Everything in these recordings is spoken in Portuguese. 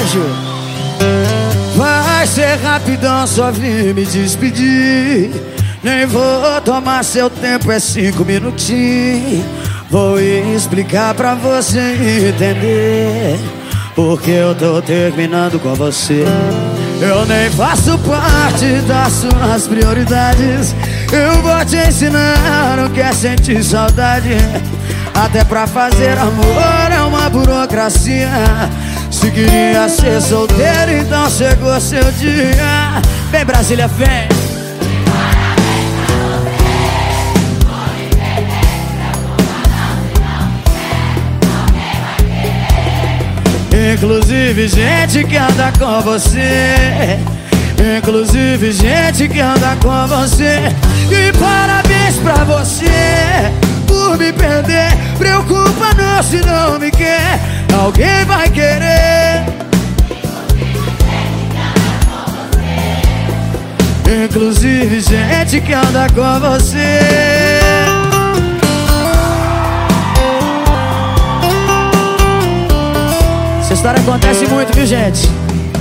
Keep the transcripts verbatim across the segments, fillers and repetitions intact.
Anjo. Vai ser rapidão, só vim me despedir. Nem vou tomar seu tempo, é cinco minutinhos. Vou explicar pra você entender porque eu tô terminando com você. Eu nem faço parte das suas prioridades. Eu vou te ensinar o que é sentir saudade. Até pra fazer amor é uma burocracia. Se queria ser solteiro, então chegou seu dia. Vem Brasília, vem. Inclusive gente que anda com você. Inclusive gente que anda com você. E parabéns pra você por me perder. Preocupa não se não me quer. Alguém vai querer. Inclusive gente que anda com você. Essa história acontece muito, viu, gente?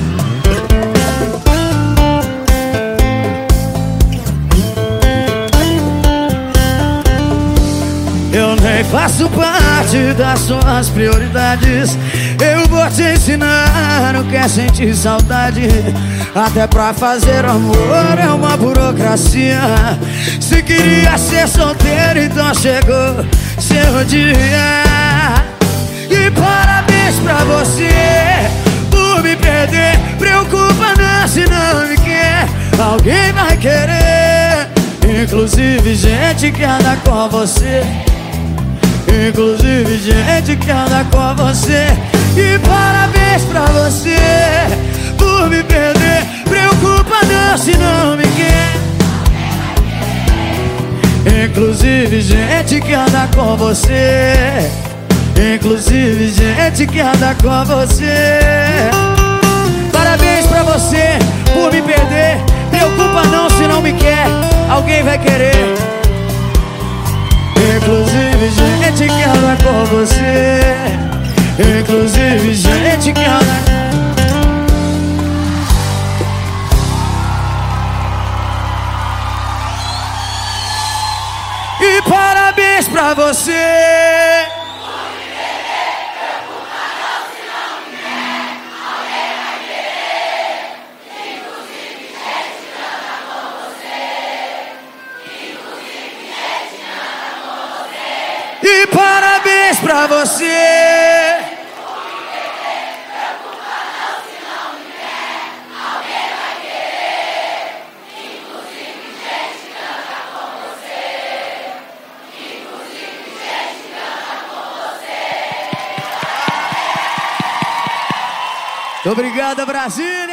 Eu nem faço parte das suas prioridades. Eu vou te ensinar o que é sentir saudade. Até pra fazer amor é uma burocracia. Se queria ser solteiro, então chegou seu dia. E parabéns pra você por me perder. Preocupa não se não me quer. Alguém vai querer. Inclusive gente que anda com você. Inclusive gente que anda com você. E parabéns pra você por me perder. Preocupa não se não me quer. Inclusive gente que anda com você. Inclusive gente que anda com você. Parabéns pra você por me perder. Preocupa não se não me quer. Alguém vai querer. Inclusive gente que anda com você. Inclusive gente que anda. E parabéns pra você. E parabéns pra você. Obrigado, Brasília.